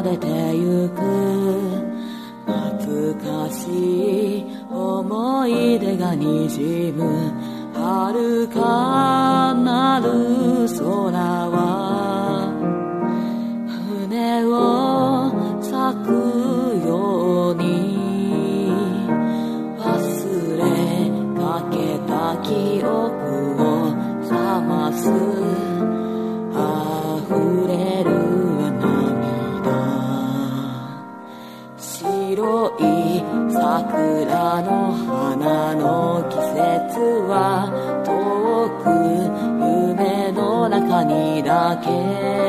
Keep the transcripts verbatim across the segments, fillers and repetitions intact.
れてゆく懐かしい思い出がにじむ遥かなる空は船を咲くように忘れかけた記憶を覚ます溢れる白い桜の花の季節は遠く夢の中にだけ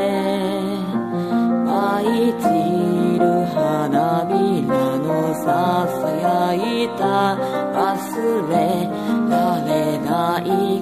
舞い散る花びらのささやいた忘れられない